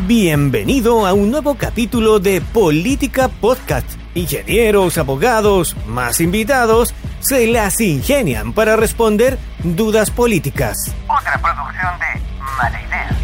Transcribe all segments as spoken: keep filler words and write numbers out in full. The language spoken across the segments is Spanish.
Bienvenido a un nuevo capítulo de Política Podcast. Ingenieros, abogados, más invitados, se las ingenian para responder dudas políticas. Otra producción de Mala Idea.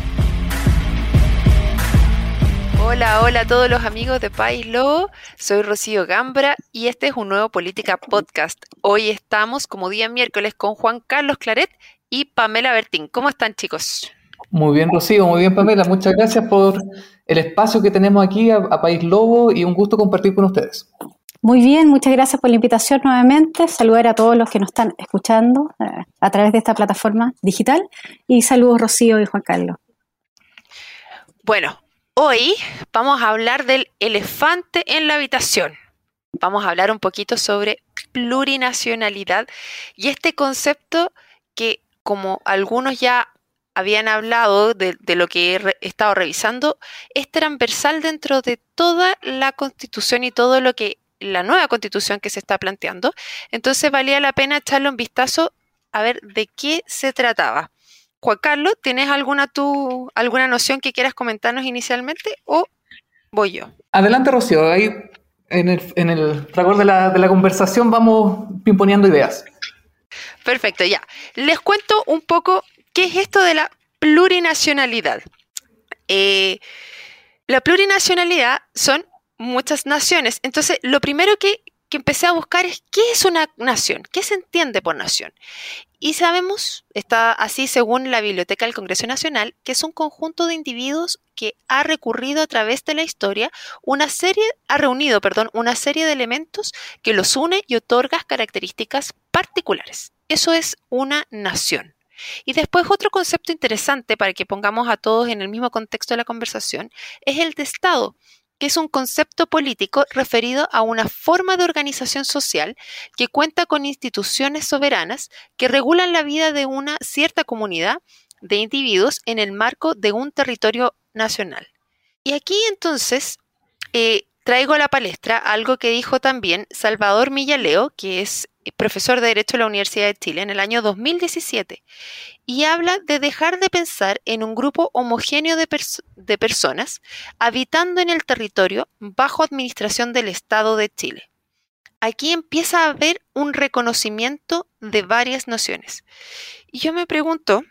Hola, hola a todos los amigos de País Lobo, soy Rocío Gambra y este es un nuevo Política Podcast. Hoy estamos, como día miércoles, con Juan Carlos Claret y Pamela Bertín. ¿Cómo están, chicos? Muy bien, Rocío, muy bien, Pamela. Muchas gracias por el espacio que tenemos aquí a, a País Lobo y un gusto compartir con ustedes. Muy bien, muchas gracias por la invitación nuevamente. Saludar a todos los que nos están escuchando eh, a través de esta plataforma digital. Y saludos, Rocío y Juan Carlos. Bueno, hoy vamos a hablar del elefante en la habitación. Vamos a hablar un poquito sobre plurinacionalidad y este concepto que, como algunos ya habían hablado de, de lo que he re, estado revisando, es transversal dentro de toda la Constitución y todo lo que la nueva Constitución que se está planteando. Entonces valía la pena echarle un vistazo a ver de qué se trataba. Juan Carlos, ¿tienes alguna tú, alguna noción que quieras comentarnos inicialmente o voy yo? Adelante, Rocío. Ahí en el, en el fragor de la, de la conversación vamos pimponeando ideas. Perfecto, ya. Les cuento un poco qué es esto de la plurinacionalidad. Eh, la plurinacionalidad son muchas naciones. Entonces, lo primero que, que empecé a buscar es qué es una nación, qué se entiende por nación. Y sabemos, está así según la Biblioteca del Congreso Nacional, que es un conjunto de individuos que ha recurrido a través de la historia una serie, ha reunido, perdón, una serie de elementos que los une y otorga características particulares. Eso es una nación. Y después otro concepto interesante para que pongamos a todos en el mismo contexto de la conversación es el de Estado, que es un concepto político referido a una forma de organización social que cuenta con instituciones soberanas que regulan la vida de una cierta comunidad de individuos en el marco de un territorio nacional. Y aquí entonces eh, traigo a la palestra algo que dijo también Salvador Millaleo, que es profesor de Derecho de la Universidad de Chile en el año dos mil diecisiete, y habla de dejar de pensar en un grupo homogéneo de, pers- de personas habitando en el territorio bajo administración del Estado de Chile. Aquí empieza a haber un reconocimiento de varias nociones. Y yo me pregunto,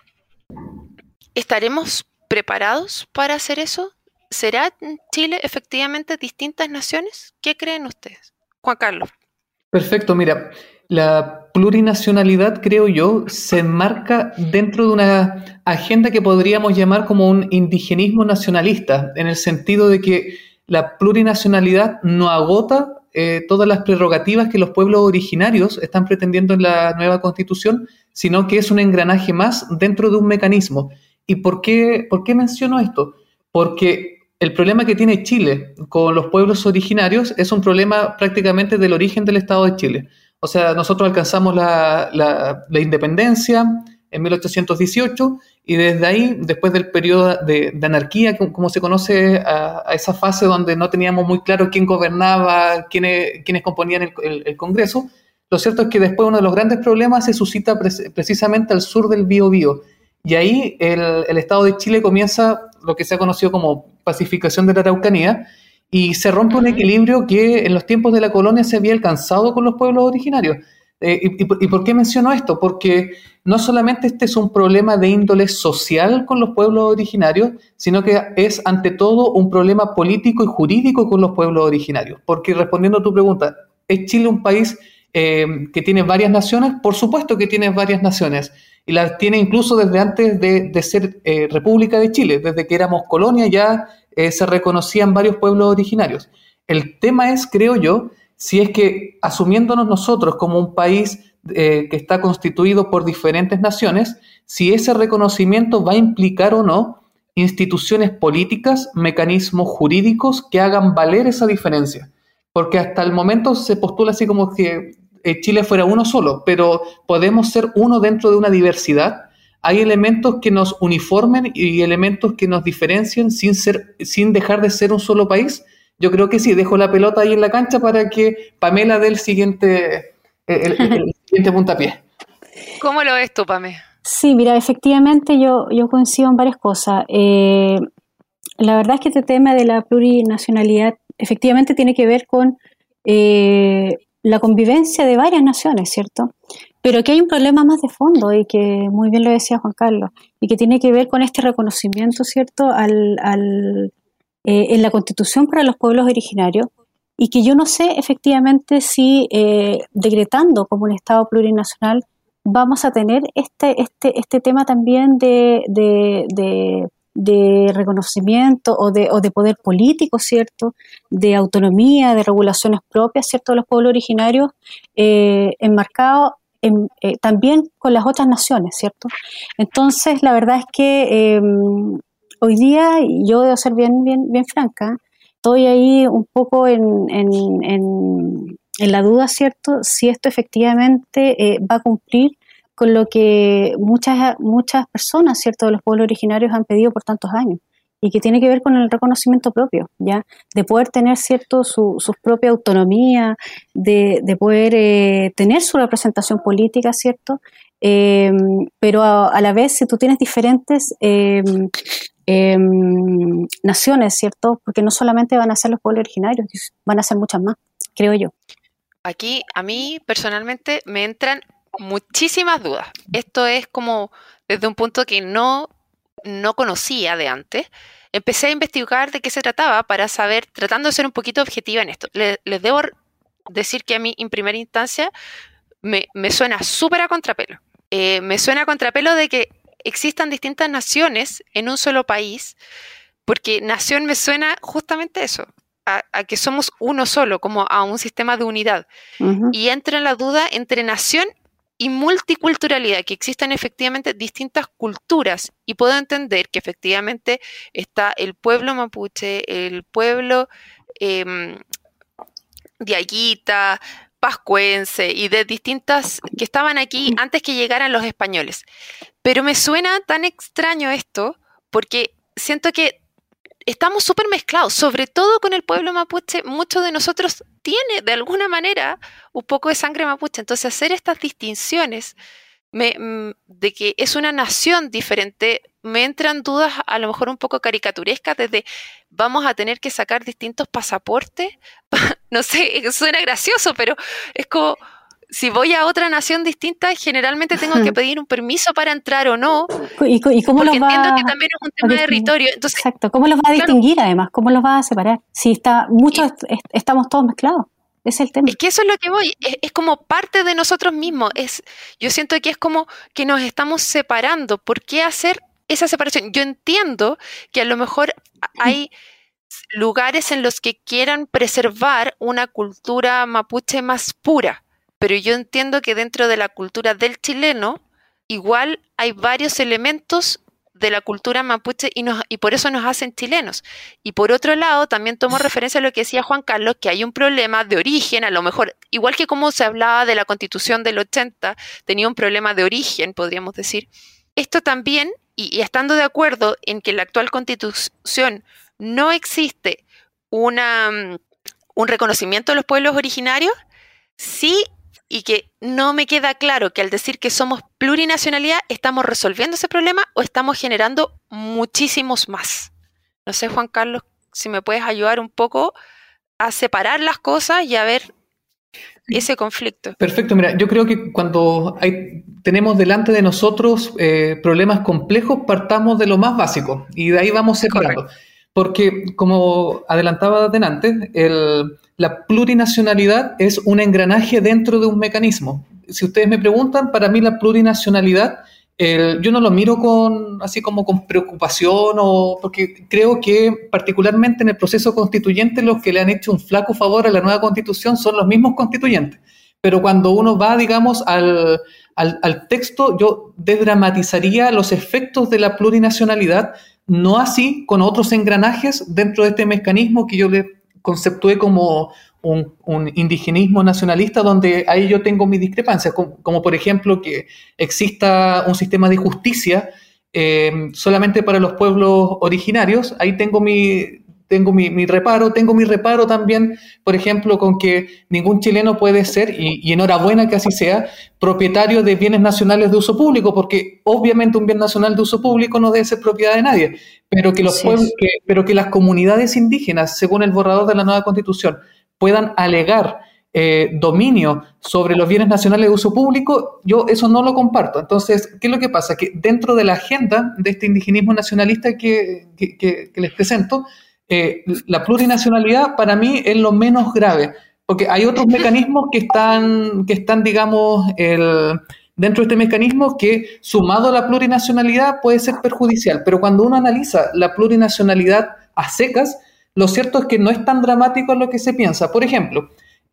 ¿estaremos preparados para hacer eso? ¿Será en Chile efectivamente distintas naciones? ¿Qué creen ustedes? Juan Carlos. Perfecto, mira, la plurinacionalidad, creo yo, se enmarca dentro de una agenda que podríamos llamar como un indigenismo nacionalista, en el sentido de que la plurinacionalidad no agota eh, todas las prerrogativas que los pueblos originarios están pretendiendo en la nueva Constitución, sino que es un engranaje más dentro de un mecanismo. ¿Y por qué, por qué menciono esto? Porque el problema que tiene Chile con los pueblos originarios es un problema prácticamente del origen del Estado de Chile. O sea, nosotros alcanzamos la, la, la independencia en mil ochocientos dieciocho y desde ahí, después del periodo de, de anarquía, como se conoce a, a esa fase donde no teníamos muy claro quién gobernaba, quiénes, quiénes componían el, el, el Congreso, lo cierto es que después uno de los grandes problemas se suscita pre- precisamente al sur del Biobío. Y ahí el, el Estado de Chile comienza lo que se ha conocido como pacificación de la Araucanía, y se rompe un equilibrio que en los tiempos de la colonia se había alcanzado con los pueblos originarios. Eh, y, y, ¿Y por qué menciono esto? Porque no solamente este es un problema de índole social con los pueblos originarios, sino que es ante todo un problema político y jurídico con los pueblos originarios. Porque respondiendo a tu pregunta, ¿es Chile un país eh, que tiene varias naciones? Por supuesto que tiene varias naciones. Y las tiene incluso desde antes de, de ser eh, República de Chile, desde que éramos colonia ya eh, se reconocían varios pueblos originarios. El tema es, creo yo, si es que asumiéndonos nosotros como un país eh, que está constituido por diferentes naciones, si ese reconocimiento va a implicar o no instituciones políticas, mecanismos jurídicos que hagan valer esa diferencia. Porque hasta el momento se postula así como que Chile fuera uno solo, pero podemos ser uno dentro de una diversidad. Hay elementos que nos uniformen y elementos que nos diferencien sin ser, sin dejar de ser un solo país. Yo creo que sí, dejo la pelota ahí en la cancha para que Pamela dé el siguiente, el, el, el siguiente puntapié. ¿Cómo lo ves tú, Pame? Sí, mira, efectivamente yo, yo coincido en varias cosas. Eh, La verdad es que este tema de la plurinacionalidad efectivamente tiene que ver con eh, la convivencia de varias naciones, ¿cierto? Pero que hay un problema más de fondo y que muy bien lo decía Juan Carlos, y que tiene que ver con este reconocimiento, ¿cierto?, al, al, eh, en la Constitución para los pueblos originarios, y que yo no sé efectivamente si eh, decretando como un Estado plurinacional vamos a tener este, este, este tema también de, de, de, de reconocimiento o de, o de poder político, ¿cierto?, de autonomía, de regulaciones propias, ¿cierto?, de los pueblos originarios, eh, enmarcado en, eh, también con las otras naciones, ¿cierto? Entonces, la verdad es que eh, hoy día, yo debo ser bien, bien, bien franca, estoy ahí un poco en, en, en, en la duda, ¿cierto?, si esto efectivamente eh, va a cumplir con lo que muchas, muchas personas, ¿cierto?, de los pueblos originarios han pedido por tantos años, y que tiene que ver con el reconocimiento propio, ¿ya? De poder tener, ¿cierto?, su, su propia autonomía, de, de poder eh, tener su representación política, ¿cierto? Eh, pero a, a la vez, si tú tienes diferentes eh, eh, naciones, ¿cierto? Porque no solamente van a ser los pueblos originarios, van a ser muchas más, creo yo. Aquí, a mí, personalmente, me entran muchísimas dudas. Esto es como desde un punto que no... no conocía de antes, empecé a investigar de qué se trataba para saber, tratando de ser un poquito objetiva en esto. Le, les debo decir que a mí, en primera instancia, me, me suena súper a contrapelo. Eh, me suena a contrapelo de que existan distintas naciones en un solo país, porque nación me suena justamente eso, a, a que somos uno solo, como a un sistema de unidad. Uh-huh. Y entra en la duda entre nación y multiculturalidad, que existen efectivamente distintas culturas, y puedo entender que efectivamente está el pueblo mapuche, el pueblo eh, diaguita, pascuense, y de distintas que estaban aquí antes que llegaran los españoles. Pero me suena tan extraño esto, porque siento que estamos súper mezclados, sobre todo con el pueblo mapuche. Muchos de nosotros tiene de alguna manera un poco de sangre mapuche, entonces hacer estas distinciones me, de que es una nación diferente, me entran dudas a lo mejor un poco caricaturescas, desde vamos a tener que sacar distintos pasaportes, no sé, suena gracioso, pero es como... Si voy a otra nación distinta, generalmente tengo que pedir un permiso para entrar o no. ¿Y, y cómo porque los va entiendo que también es un tema de territorio. Entonces, exacto, ¿cómo los va a distinguir claro, además? ¿Cómo los va a separar? Si está muchos y, est- estamos todos mezclados. Ese es el tema. Es que eso es lo que voy. Es, es como parte de nosotros mismos. Es, yo siento que es como que nos estamos separando. ¿Por qué hacer esa separación? Yo entiendo que a lo mejor hay lugares en los que quieran preservar una cultura mapuche más pura. Pero yo entiendo que dentro de la cultura del chileno, igual hay varios elementos de la cultura mapuche y, nos, y por eso nos hacen chilenos. Y por otro lado, también tomo referencia a lo que decía Juan Carlos, que hay un problema de origen, a lo mejor, igual que como se hablaba de la Constitución del ochenta, tenía un problema de origen, podríamos decir. Esto también, y, y estando de acuerdo en que en la actual Constitución no existe una, un reconocimiento de los pueblos originarios, sí. Y que no me queda claro que al decir que somos plurinacionalidad estamos resolviendo ese problema o estamos generando muchísimos más. No sé, Juan Carlos, si me puedes ayudar un poco a separar las cosas y a ver ese conflicto. Perfecto, mira, yo creo que cuando hay, tenemos delante de nosotros eh, problemas complejos, partamos de lo más básico y de ahí vamos separando. Correcto. Porque, como adelantaba delante, el, la plurinacionalidad es un engranaje dentro de un mecanismo. Si ustedes me preguntan, para mí la plurinacionalidad, el, yo no lo miro con así como con preocupación, o porque creo que particularmente en el proceso constituyente los que le han hecho un flaco favor a la nueva constitución son los mismos constituyentes. Pero cuando uno va, digamos, al, al, al texto, yo desdramatizaría los efectos de la plurinacionalidad, no así con otros engranajes dentro de este mecanismo que yo le conceptué como un, un indigenismo nacionalista, donde ahí yo tengo mis discrepancias, como, como por ejemplo que exista un sistema de justicia eh, solamente para los pueblos originarios. Ahí tengo mi, tengo mi, mi reparo, tengo mi reparo también, por ejemplo, con que ningún chileno puede ser, y, y enhorabuena que así sea, propietario de bienes nacionales de uso público, porque obviamente un bien nacional de uso público no debe ser propiedad de nadie, pero que los Sí, pueblos, es. que, pero que las comunidades indígenas, según el borrador de la nueva Constitución, puedan alegar eh, dominio sobre los bienes nacionales de uso público, yo eso no lo comparto. Entonces, ¿qué es lo que pasa? Que dentro de la agenda de este indigenismo nacionalista que, que, que- que les presento, eh, la plurinacionalidad para mí es lo menos grave, porque hay otros mecanismos que están, que están digamos, el, dentro de este mecanismo que sumado a la plurinacionalidad puede ser perjudicial, pero cuando uno analiza la plurinacionalidad a secas, lo cierto es que no es tan dramático lo que se piensa. Por ejemplo,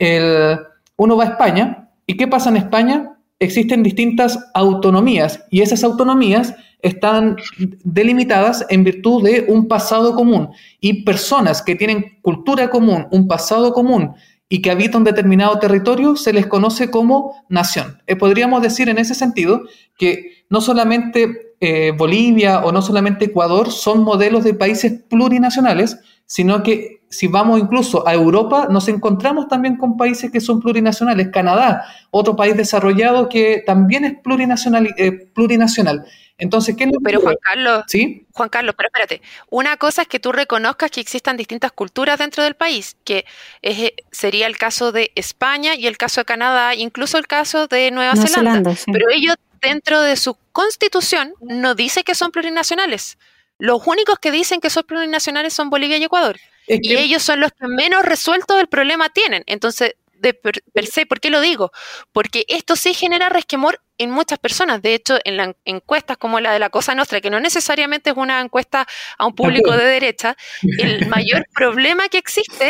el, uno va a España, ¿y qué pasa en España? Existen distintas autonomías y esas autonomías están delimitadas en virtud de un pasado común y personas que tienen cultura común, un pasado común y que habitan un determinado territorio se les conoce como nación. Eh, podríamos decir en ese sentido que no solamente eh, Bolivia o no solamente Ecuador son modelos de países plurinacionales, sino que si vamos incluso a Europa, nos encontramos también con países que son plurinacionales. Canadá, otro país desarrollado que también es plurinacional. Eh, plurinacional. Entonces, ¿qué es lo que Pero Juan ocurre? Carlos, ¿Sí? Juan Carlos, pero espérate. Una cosa es que tú reconozcas que existan distintas culturas dentro del país, que es, eh, sería el caso de España y el caso de Canadá, incluso el caso de Nueva Nueva Zelanda. Zelanda, sí. Pero ellos dentro de su constitución no dice que son plurinacionales. Los únicos que dicen que son plurinacionales son Bolivia y Ecuador. Es Y que, ellos son los que menos resuelto el problema tienen. Entonces, de per, per se, ¿por qué lo digo? Porque esto sí genera resquemor en muchas personas. De hecho, en las encuestas como la de la Cosa Nostra, que no necesariamente es una encuesta a un público de derecha, el mayor problema que existe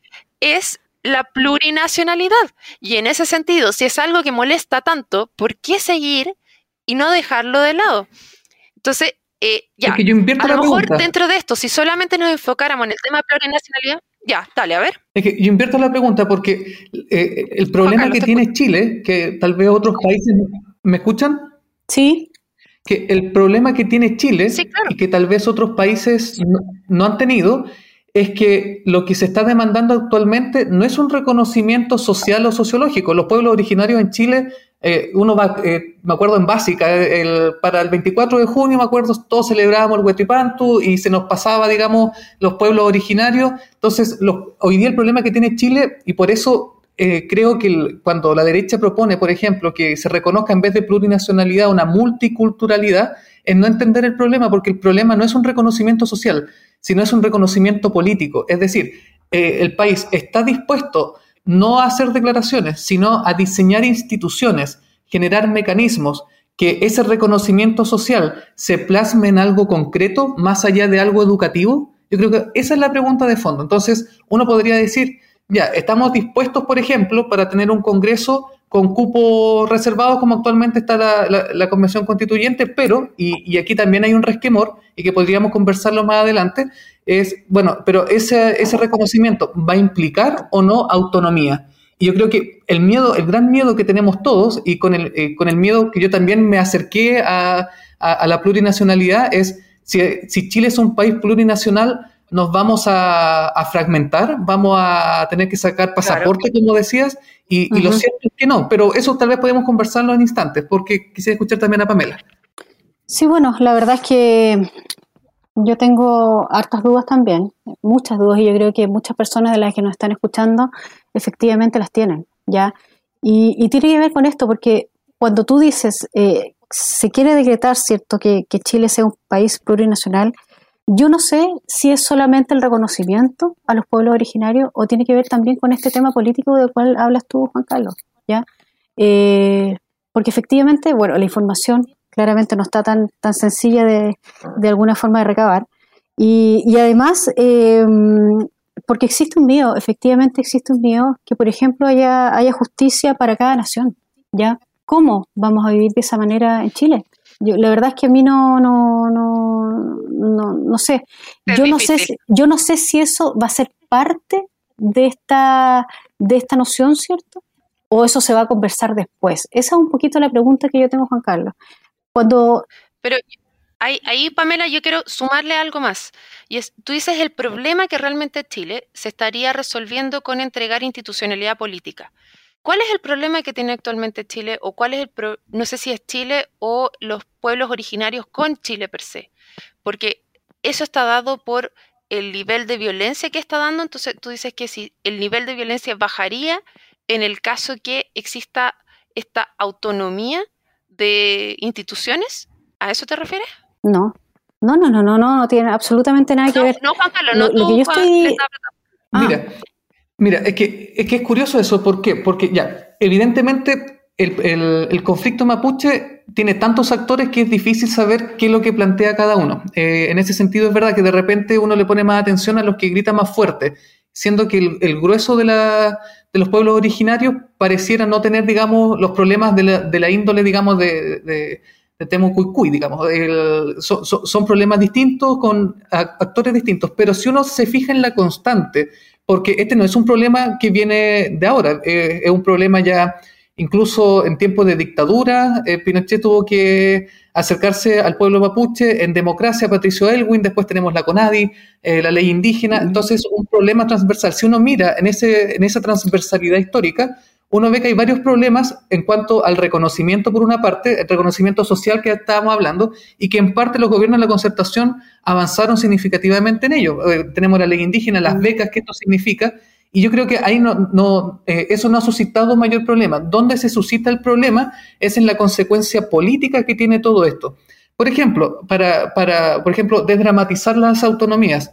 es la plurinacionalidad. Y en ese sentido, si es algo que molesta tanto, ¿por qué seguir y no dejarlo de lado? Entonces, eh, ya, es que yo invierto a la lo mejor pregunta. dentro de esto, si solamente nos enfocáramos en el tema de plurinacionalidad, ya, dale, a ver. Es que yo invierto la pregunta porque eh, el problema Carlos, que te tiene Chile, que tal vez otros países, ¿me escuchan? Sí, Que el problema que tiene Chile Sí, claro. y que tal vez otros países no, no han tenido es que lo que se está demandando actualmente no es un reconocimiento social o sociológico. Los pueblos originarios en Chile, eh, uno va, eh, me acuerdo en básica, el, para el veinticuatro de junio, me acuerdo, todos celebrábamos el Huetripantu y se nos pasaba, digamos, los pueblos originarios. Entonces, los, hoy día el problema que tiene Chile, y por eso eh, creo que el, cuando la derecha propone, por ejemplo, que se reconozca en vez de plurinacionalidad una multiculturalidad, es no entender el problema, porque el problema no es un reconocimiento social, sino es un reconocimiento político. Es decir, eh, el país está dispuesto no a hacer declaraciones, sino a diseñar instituciones, generar mecanismos, que ese reconocimiento social se plasme en algo concreto, más allá de algo educativo. Yo creo que esa es la pregunta de fondo. Entonces, uno podría decir, ya, estamos dispuestos, por ejemplo, para tener un congreso con cupo reservado como actualmente está la, la, la Convención Constituyente, pero, y, y aquí también hay un resquemor, y que podríamos conversarlo más adelante, es, bueno, pero ese, ese reconocimiento va a implicar o no autonomía. Y yo creo que el miedo, el gran miedo que tenemos todos, y con el, eh, con el miedo que yo también me acerqué a, a, a la plurinacionalidad, es si, si Chile es un país plurinacional, nos vamos a, a fragmentar, vamos a tener que sacar pasaporte, claro, como decías, y, uh-huh. y lo cierto es que no, pero eso tal vez podemos conversarlo en instantes, porque quisiera escuchar también a Pamela. Sí, bueno, la verdad es que yo tengo hartas dudas también, muchas dudas, y yo creo que muchas personas de las que nos están escuchando efectivamente las tienen, ¿ya? Y, y tiene que ver con esto, porque cuando tú dices, eh, se quiere decretar, ¿cierto?, que, que Chile sea un país plurinacional, yo no sé si es solamente el reconocimiento a los pueblos originarios o tiene que ver también con este tema político del cual hablas tú, Juan Carlos, ¿ya? Eh, porque efectivamente, bueno, la información claramente no está tan, tan sencilla de, de alguna forma de recabar. Y, y además, eh, porque existe un miedo, efectivamente existe un miedo que, por ejemplo, haya, haya justicia para cada nación, ¿ya? ¿Cómo vamos a vivir de esa manera en Chile? Yo, la verdad es que a mí no no no no, no sé. Es yo difícil. no sé si, yo no sé si eso va a ser parte de esta de esta noción, ¿cierto? O eso se va a conversar después. Esa es un poquito la pregunta que yo tengo, Juan Carlos. Cuando Pero Ahí, ahí, Pamela, yo quiero sumarle algo más. Y es, tú dices el problema que realmente Chile se estaría resolviendo con entregar institucionalidad política. ¿Cuál es el problema que tiene actualmente Chile? O cuál es el pro, no sé si es Chile o los pueblos originarios con Chile per se. Porque eso está dado por el nivel de violencia que está dando. Entonces tú dices que si el nivel de violencia bajaría en el caso que exista esta autonomía de instituciones. ¿A eso te refieres? No, no, no, no, no, no, no tiene absolutamente nada que no, ver. No, Juan Carlos, lo, no lo tú, que yo Juan, estoy... Ah. Mira, mira, es que, es que es curioso eso, ¿por qué? Porque ya, evidentemente el, el, el conflicto mapuche tiene tantos actores que es difícil saber qué es lo que plantea cada uno. Eh, en ese sentido es verdad que de repente uno le pone más atención a los que gritan más fuerte, siendo que el, el grueso de, la, de los pueblos originarios pareciera no tener, digamos, los problemas de la, de la índole, digamos, de... de de Temucuicui, digamos, el, so, so, son problemas distintos con a, actores distintos, pero si uno se fija en la constante, porque este no es un problema que viene de ahora, eh, es un problema ya incluso en tiempos de dictadura. eh, Pinochet tuvo que acercarse al pueblo mapuche en democracia, Patricio Aylwin, después tenemos la CONADI, eh, la ley indígena, entonces un problema transversal. Si uno mira en, ese, en esa transversalidad histórica, uno ve que hay varios problemas en cuanto al reconocimiento, por una parte, el reconocimiento social que estábamos hablando, y que en parte los gobiernos de la concertación avanzaron significativamente en ello. Eh, tenemos la ley indígena, las becas, que esto significa, y yo creo que ahí no, no, eh, eso no ha suscitado mayor problema. Donde se suscita el problema es en la consecuencia política que tiene todo esto. Por ejemplo, para, para por ejemplo, desdramatizar las autonomías.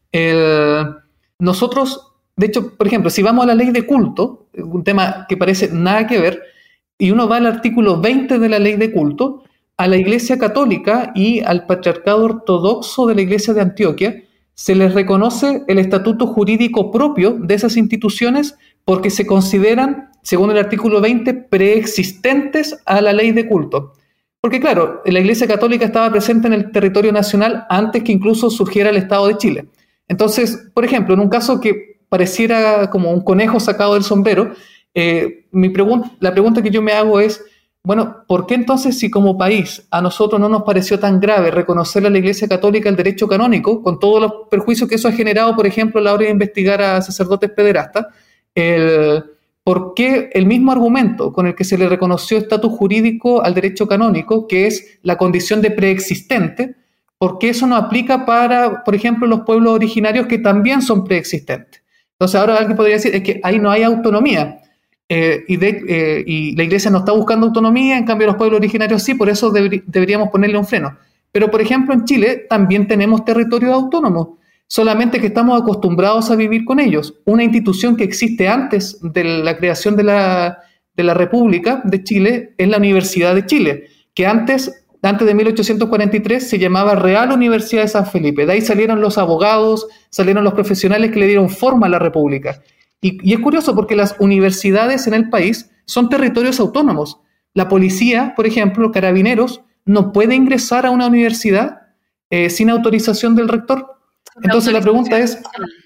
El, nosotros... De hecho, por ejemplo, si vamos a la ley de culto, un tema que parece nada que ver, y uno va al artículo veinte de la ley de culto, a la Iglesia Católica y al Patriarcado Ortodoxo de la Iglesia de Antioquia se les reconoce el estatuto jurídico propio de esas instituciones porque se consideran, según el artículo veinte, preexistentes a la ley de culto. Porque claro, la Iglesia Católica estaba presente en el territorio nacional antes que incluso surgiera el Estado de Chile. Entonces, por ejemplo, en un caso que pareciera como un conejo sacado del sombrero, eh, mi pregunta, la pregunta que yo me hago es, bueno, ¿por qué entonces si como país a nosotros no nos pareció tan grave reconocerle a la Iglesia Católica el derecho canónico, con todos los perjuicios que eso ha generado, por ejemplo, a la hora de investigar a sacerdotes pederastas, el, ¿por qué el mismo argumento con el que se le reconoció estatus jurídico al derecho canónico, que es la condición de preexistente, por qué eso no aplica para, por ejemplo, los pueblos originarios que también son preexistentes? Entonces ahora alguien podría decir, es que ahí no hay autonomía, eh, y, de, eh, y la Iglesia no está buscando autonomía, en cambio los pueblos originarios sí, por eso deber, deberíamos ponerle un freno. Pero por ejemplo en Chile también tenemos territorios autónomos, solamente que estamos acostumbrados a vivir con ellos. Una institución que existe antes de la creación de la, de la República de Chile es la Universidad de Chile, que antes... Antes de mil ochocientos cuarenta y tres se llamaba Real Universidad de San Felipe. De ahí salieron los abogados, salieron los profesionales que le dieron forma a la República. Y, y es curioso porque las universidades en el país son territorios autónomos. La policía, por ejemplo, carabineros, no puede ingresar a una universidad eh, sin autorización del rector. Entonces la pregunta es...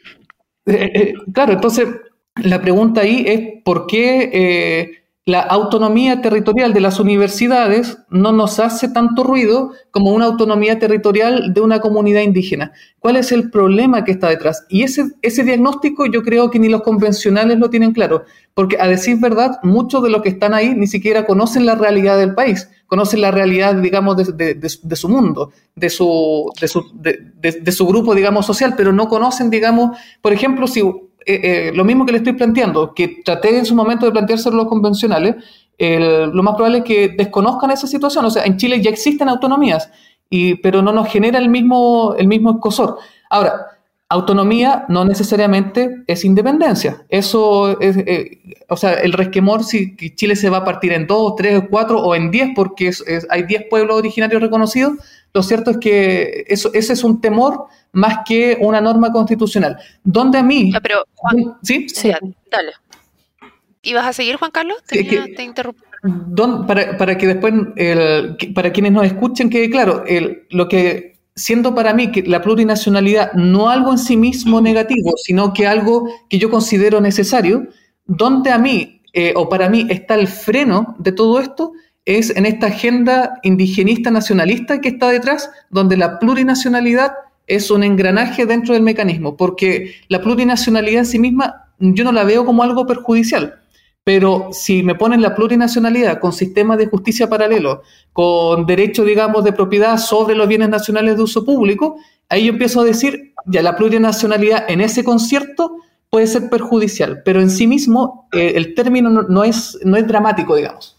Eh, eh, claro, entonces la pregunta ahí es ¿por qué... Eh, la autonomía territorial de las universidades no nos hace tanto ruido como una autonomía territorial de una comunidad indígena? ¿Cuál es el problema que está detrás? Y ese, ese diagnóstico yo creo que ni los convencionales lo tienen claro, porque a decir verdad, muchos de los que están ahí ni siquiera conocen la realidad del país, conocen la realidad, digamos, de, de, de, de su mundo, de su, de, su, de, de, de su grupo, digamos, social, pero no conocen, digamos, por ejemplo, si... Eh, eh, lo mismo que le estoy planteando, que traté en su momento de planteárselo los convencionales, eh, lo más probable es que desconozcan esa situación. O sea, en Chile ya existen autonomías, y, pero no nos genera el mismo, el mismo escozor. Ahora, autonomía no necesariamente es independencia. Eso es, eh, o sea, el resquemor si Chile se va a partir en dos, tres, cuatro o en diez, porque es, es, hay diez pueblos originarios reconocidos, lo cierto es que eso, ese es un temor más que una norma constitucional. Donde a mí... No, pero, Juan, ¿sí? Sí, dale. ¿Ibas a seguir, Juan Carlos? Tenía, que, te interrumpí. Don, para, para que después, el, para quienes nos escuchen, quede claro, el, lo que, siendo para mí que la plurinacionalidad no algo en sí mismo negativo, sino que algo que yo considero necesario, donde a mí, eh, o para mí, está el freno de todo esto, es en esta agenda indigenista nacionalista que está detrás, donde la plurinacionalidad es un engranaje dentro del mecanismo, porque la plurinacionalidad en sí misma yo no la veo como algo perjudicial. Pero si me ponen la plurinacionalidad con sistemas de justicia paralelo, con derecho, digamos, de propiedad sobre los bienes nacionales de uso público, ahí yo empiezo a decir, ya la plurinacionalidad en ese concierto puede ser perjudicial, pero en sí mismo eh, el término no, no, es, no es dramático, digamos.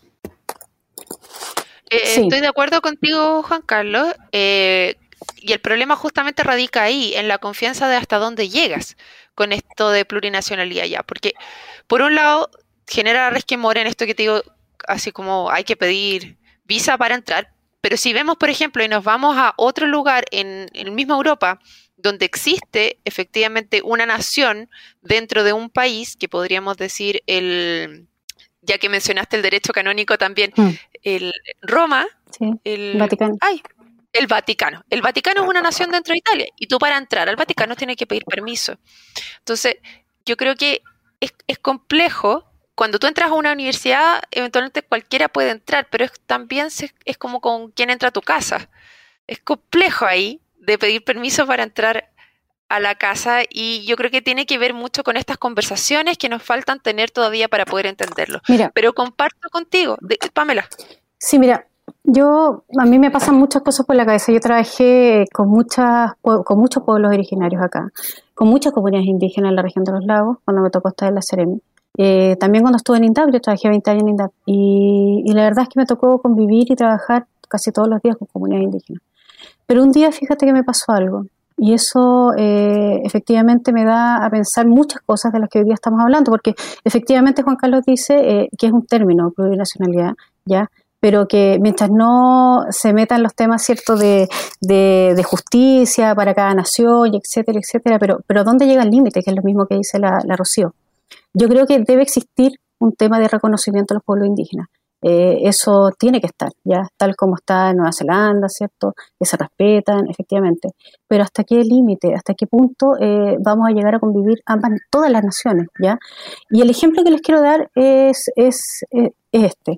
Eh, Sí. Estoy de acuerdo contigo, Juan Carlos, eh, y el problema justamente radica ahí, en la confianza de hasta dónde llegas con esto de plurinacionalidad ya, porque por un lado genera resquemor en esto que te digo, así como hay que pedir visa para entrar, pero si vemos, por ejemplo, y nos vamos a otro lugar en, en misma Europa, donde existe efectivamente una nación dentro de un país, que podríamos decir, el, ya que mencionaste el derecho canónico también, Mm. el Roma, Sí, el Vaticano. Ay, el Vaticano. El Vaticano es una nación dentro de Italia, y tú para entrar al Vaticano tienes que pedir permiso. Entonces, yo creo que es, es complejo. Cuando tú entras a una universidad, eventualmente cualquiera puede entrar, pero es, también se, es como con quien entra a tu casa. Es complejo ahí de pedir permiso para entrar a la casa, y yo creo que tiene que ver mucho con estas conversaciones que nos faltan tener todavía para poder entenderlo. Mira, Pero comparto contigo, de, Pamela. sí, mira, yo, a mí me pasan muchas cosas por la cabeza. Yo trabajé con muchas, con muchos pueblos originarios acá, con muchas comunidades indígenas en la región de los lagos, cuando me tocó estar en la Seremi. Eh, también cuando estuve en INDAP, yo trabajé veinte años en INDAP, y, y la verdad es que me tocó convivir y trabajar casi todos los días con comunidades indígenas. Pero un día, fíjate que me pasó algo, y eso eh, efectivamente me da a pensar muchas cosas de las que hoy día estamos hablando, porque efectivamente Juan Carlos dice eh, que es un término, plurinacionalidad, ¿ya? Pero que mientras no se metan los temas, ¿cierto?, de, de, de justicia para cada nación, y etcétera, etcétera, pero, pero ¿dónde llega el límite? Que es lo mismo que dice la, la Rocío. Yo creo que debe existir un tema de reconocimiento a los pueblos indígenas. Eh, eso tiene que estar, ya tal como está en Nueva Zelanda, ¿cierto?, que se respetan, efectivamente. Pero ¿hasta qué límite, hasta qué punto eh, vamos a llegar a convivir ambas, todas las naciones, ya? Y el ejemplo que les quiero dar es, es, es este.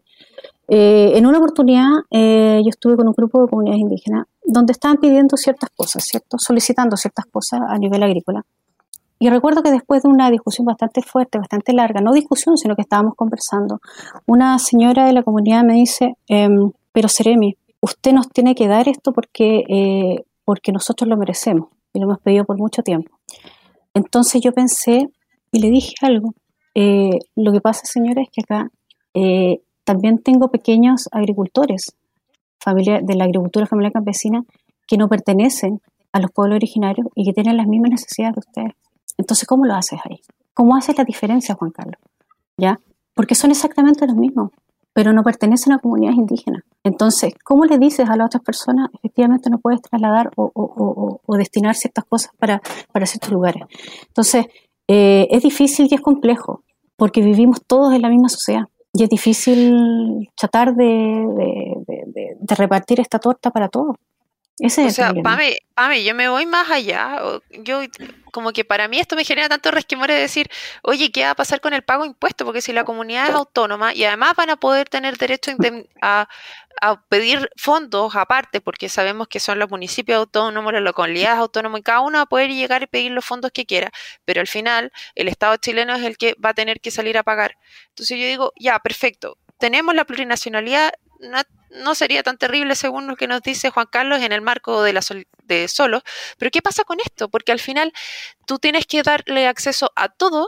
Eh, en una oportunidad eh, yo estuve con un grupo de comunidades indígenas donde estaban pidiendo ciertas cosas, ¿cierto?, solicitando ciertas cosas a nivel agrícola. Y recuerdo que después de una discusión bastante fuerte, bastante larga, no discusión, sino que estábamos conversando, una señora de la comunidad me dice, eh, pero Seremi, usted nos tiene que dar esto porque, eh, porque nosotros lo merecemos y lo hemos pedido por mucho tiempo. Entonces yo pensé y le dije algo. Eh, lo que pasa, señora, es que acá eh, también tengo pequeños agricultores familia, de la agricultura familiar campesina que no pertenecen a los pueblos originarios y que tienen las mismas necesidades de ustedes. Entonces, ¿cómo lo haces ahí? ¿Cómo haces la diferencia, Juan Carlos? ¿Ya? Porque son exactamente los mismos, pero no pertenecen a comunidades indígenas. Entonces, ¿cómo le dices a las otras personas, efectivamente no puedes trasladar o, o, o, o destinar ciertas cosas para, para ciertos lugares? Entonces, eh, es difícil y es complejo, porque vivimos todos en la misma sociedad. Y es difícil tratar de, de, de, de, de repartir esta torta para todos. Ese O es sea, el problema. Pame, Pame, yo me voy más allá. o- Yo, como que para mí esto me genera tanto resquemor de decir, oye, ¿qué va a pasar con el pago de impuestos? Porque si la comunidad es autónoma y además van a poder tener derecho a, indem- a, a pedir fondos aparte, porque sabemos que son los municipios autónomos, las localidades autónomas, y cada uno va a poder llegar y pedir los fondos que quiera, pero al final el Estado chileno es el que va a tener que salir a pagar. Entonces yo digo, ya, perfecto, tenemos la plurinacionalidad, no, no sería tan terrible según lo que nos dice Juan Carlos en el marco de la sol- de Solo, pero ¿qué pasa con esto? Porque al final tú tienes que darle acceso a todo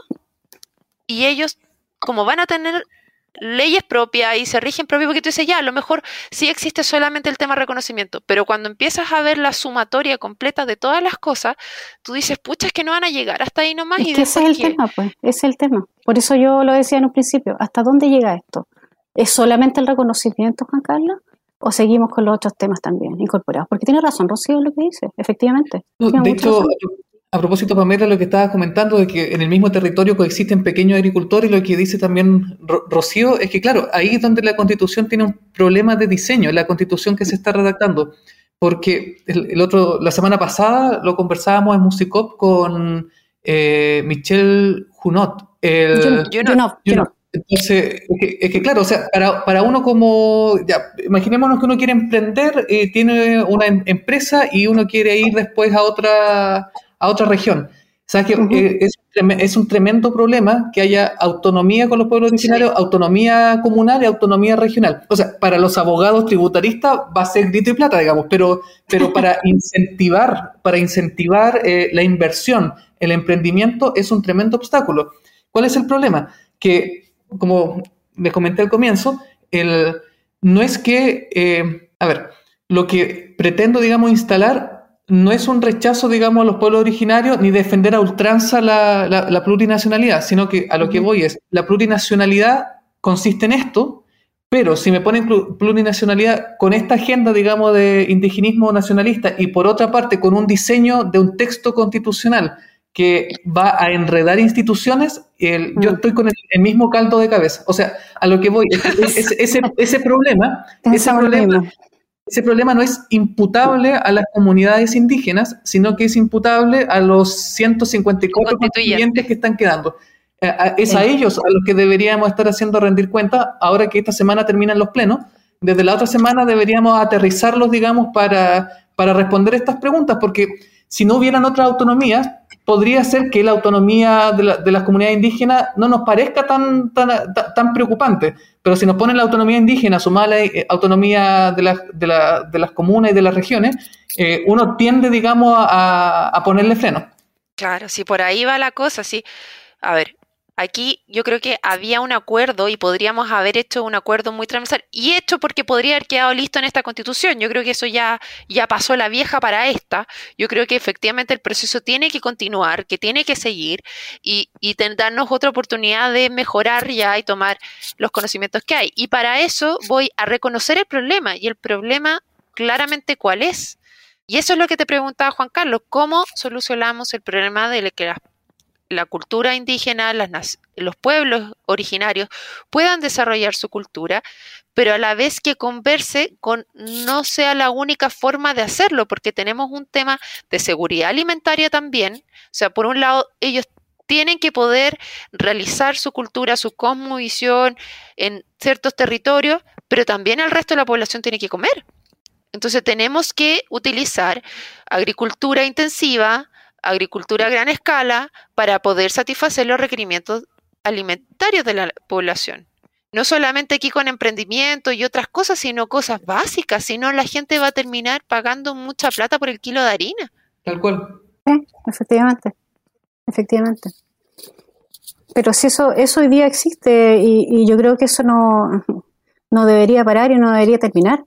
y ellos, como van a tener leyes propias y se rigen propias, porque tú dices, ya, a lo mejor sí existe solamente el tema reconocimiento, pero cuando empiezas a ver la sumatoria completa de todas las cosas, tú dices, pucha, es que no van a llegar hasta ahí nomás. Es y que ese es después el ¿qué? tema, pues, ese es el tema. Por eso yo lo decía en un principio, ¿hasta dónde llega esto? ¿Es solamente el reconocimiento, Juan Carlos? ¿O seguimos con los otros temas también incorporados? Porque tiene razón, Rocío, lo que dice, efectivamente. No, Tiene de mucha hecho, razón. a propósito, Pamela, lo que estabas comentando de que en el mismo territorio coexisten pequeños agricultores, y lo que dice también Ro- Rocío, es que claro, ahí es donde la Constitución tiene un problema de diseño, la Constitución que se está redactando, porque el, el otro, la semana pasada lo conversábamos en Musicop con eh, Michel Junot, el, Junot, Yo no- Junot, Junot, Junot. Entonces, es que, es que claro, o sea, para, para uno como, ya, imaginémonos que uno quiere emprender, eh, tiene una em- empresa y uno quiere ir después a otra, a otra región. O sea, que Ujú. eh, es, treme- es un tremendo problema que haya autonomía con los pueblos originarios, Sí. autonomía comunal y autonomía regional. O sea, para los abogados tributaristas va a ser grito y plata, digamos, pero, pero para incentivar, para incentivar eh, la inversión, el emprendimiento es un tremendo obstáculo. ¿Cuál es el problema? Que como les comenté al comienzo, el, no es que, eh, a ver, lo que pretendo, digamos, instalar no es un rechazo, digamos, a los pueblos originarios ni defender a ultranza la, la, la plurinacionalidad, sino que a lo que Ujú. voy es, la plurinacionalidad consiste en esto, pero si me ponen plu- plurinacionalidad con esta agenda, digamos, de indigenismo nacionalista y por otra parte con un diseño de un texto constitucional que va a enredar instituciones, el- yo Mm. estoy con el, el mismo caldo de cabeza. O sea, a lo que voy, es que ese, ese, ese problema, ese Pensamos lo problema, mismo. ese problema no es imputable a las comunidades indígenas, sino que es imputable a los ciento cincuenta y cuatro Constituyente. constituyentes que están quedando. Eh, a- Es a Sí. ellos a los que deberíamos estar haciendo rendir cuenta ahora que esta semana terminan los plenos. Desde la otra semana deberíamos aterrizarlos, digamos, para, para responder estas preguntas, porque si no hubieran otras autonomías, podría ser que la autonomía de, la- de las comunidades indígenas no nos parezca tan, tan, tan, tan preocupante, pero si nos ponen la autonomía indígena sumada a la eh, autonomía de, las de, la- de las comunas y de las regiones, eh, uno tiende, digamos, a, a ponerle freno. Claro, si por ahí va la cosa, sí. A ver, aquí yo creo que había un acuerdo y podríamos haber hecho un acuerdo muy transversal y hecho porque podría haber quedado listo en esta constitución. Yo creo que eso ya, ya pasó la vieja para esta. Yo creo que efectivamente el proceso tiene que continuar, que tiene que seguir y, y ten- darnos otra oportunidad de mejorar ya y tomar los conocimientos que hay. Y para eso voy a reconocer el problema y el problema claramente cuál es. Y eso es lo que te preguntaba Juan Carlos, ¿cómo solucionamos el problema de que las la cultura indígena, las, nac- los pueblos originarios puedan desarrollar su cultura, pero a la vez que converse con no sea la única forma de hacerlo, porque tenemos un tema de seguridad alimentaria también. O sea, por un lado, ellos tienen que poder realizar su cultura, su cosmovisión en ciertos territorios, pero también el resto de la población tiene que comer. Entonces tenemos que utilizar agricultura intensiva, agricultura a gran escala, para poder satisfacer los requerimientos alimentarios de la población. No solamente aquí con emprendimiento y otras cosas, sino cosas básicas, si no la gente va a terminar pagando mucha plata por el kilo de harina. Tal cual. Sí, efectivamente, efectivamente. Pero si eso, eso hoy día existe y, y yo creo que eso no, no debería parar y no debería terminar.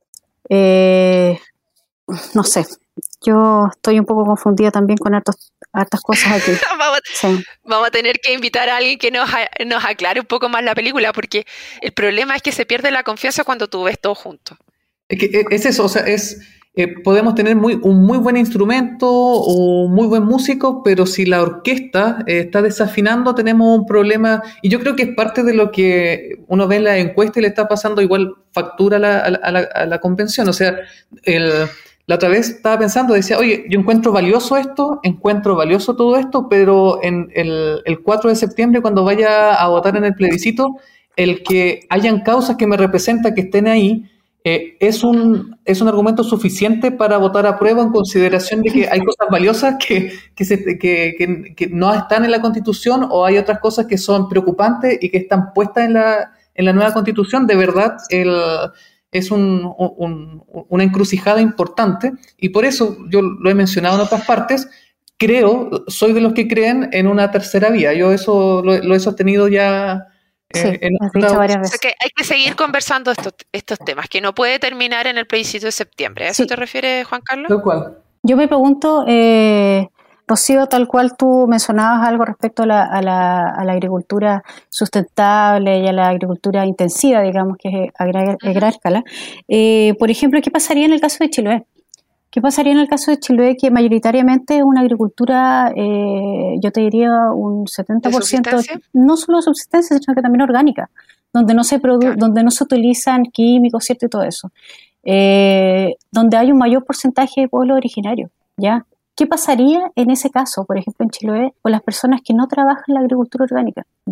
Eh, no sé, yo estoy un poco confundida también con hartos, hartas cosas aquí. vamos, Sí. vamos a tener que invitar a alguien que nos, a- nos aclare un poco más la película, porque el problema es que se pierde la confianza cuando tú ves todo junto. Es que eh, es eso, o sea, es, eh, podemos tener muy, un muy buen instrumento o un muy buen músico, pero si la orquesta eh, está desafinando, tenemos un problema. Y yo creo que es parte de lo que uno ve en la encuesta y le está pasando igual factura a la, a la, a la, a la convención. O sea, el, la otra vez estaba pensando, decía, oye, yo encuentro valioso esto, encuentro valioso todo esto, pero en el, el cuatro de septiembre, cuando vaya a votar en el plebiscito, el que hayan causas que me representan, que estén ahí, eh, es, un, es un argumento suficiente para votar a prueba en consideración de que hay cosas valiosas que, que, se, que, que, que no están en la Constitución o hay otras cosas que son preocupantes y que están puestas en la, en la nueva Constitución. De verdad, el, es un, un, una encrucijada importante y por eso yo lo he mencionado en otras partes. Creo, soy de los que creen en una tercera vía. Yo eso lo, lo he sostenido ya. Sí, Eh, en has dicho varias O sea veces. que hay que seguir conversando estos, estos temas, que no puede terminar en el plebiscito de septiembre. ¿A eso Sí. te refieres, Juan Carlos? Tal cual. Yo me pregunto, eh, Rocío, tal cual tú mencionabas algo respecto a la, a, la, a la agricultura sustentable y a la agricultura intensiva, digamos, que es a gran, a gran escala. Eh, por ejemplo, ¿qué pasaría en el caso de Chiloé? ¿Qué pasaría en el caso de Chiloé, que mayoritariamente es una agricultura, eh, yo te diría un setenta por ciento, ¿De subsistencia? no solo de subsistencia, sino que también orgánica, donde no se produ- Claro. donde no se utilizan químicos, ¿cierto? Y todo eso. Eh, donde hay un mayor porcentaje de pueblo originario, ¿ya? ¿Qué pasaría en ese caso, por ejemplo, en Chiloé, con las personas que no trabajan en la agricultura orgánica, ¿ya?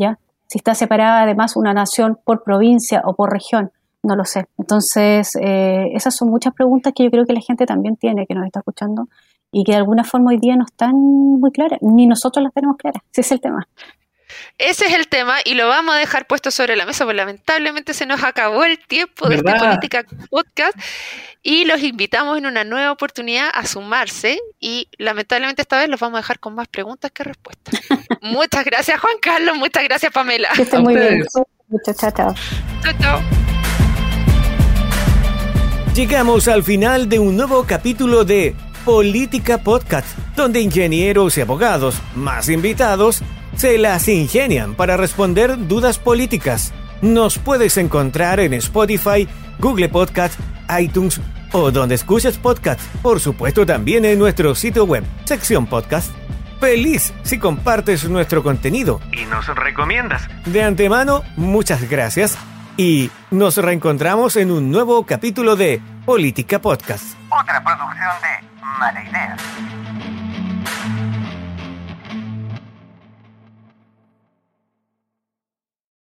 si está separada además una nación por provincia o por región, no lo sé. Entonces, eh, esas son muchas preguntas que yo creo que la gente también tiene, que nos está escuchando, y que de alguna forma hoy día no están muy claras, ni nosotros las tenemos claras, ese es el tema. Ese es el tema y lo vamos a dejar puesto sobre la mesa, porque lamentablemente se nos acabó el tiempo de ¿verdad? este Política Podcast y los invitamos en una nueva oportunidad a sumarse y lamentablemente esta vez los vamos a dejar con más preguntas que respuestas. Muchas gracias, Juan Carlos, muchas gracias, Pamela. Que estén muy bien. Muchas chao, chao. Chao, chao. Llegamos al final de un nuevo capítulo de Política Podcast, donde ingenieros y abogados, más invitados, se las ingenian para responder dudas políticas. Nos puedes encontrar en Spotify, Google Podcast, iTunes o donde escuches podcast. Por supuesto también en nuestro sitio web, sección podcast. Feliz si compartes nuestro contenido Y nos recomiendas. de antemano. Muchas gracias y nos reencontramos en un nuevo capítulo de Política Podcast.